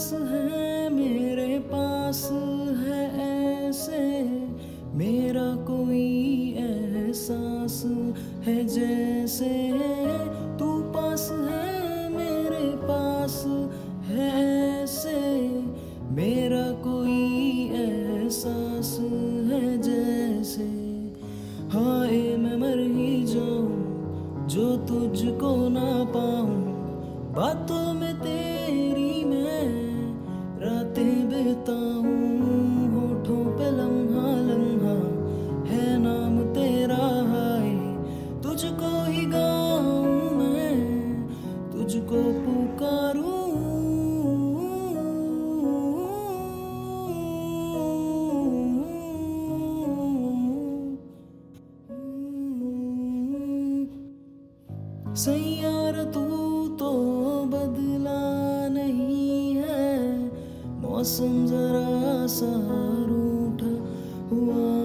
पास है, मेरे पास है ऐसे, मेरा कोई एहसास है जैसे तू पास है, मेरे पास है ऐसे, मेरा कोई एहसास है जैसे। हाय मैं मर ही जाऊं जो तुझको ना पाऊं, बातों में तेरी मैं रातें बिताऊं, होठों पे लम्हा लम्हा है नाम तेरा, हाय तुझको ही गाऊं मैं, तुझको पुकारूं। सैयारा तू तो बदला नहीं है, मौसम जरा सा रूठा हुआ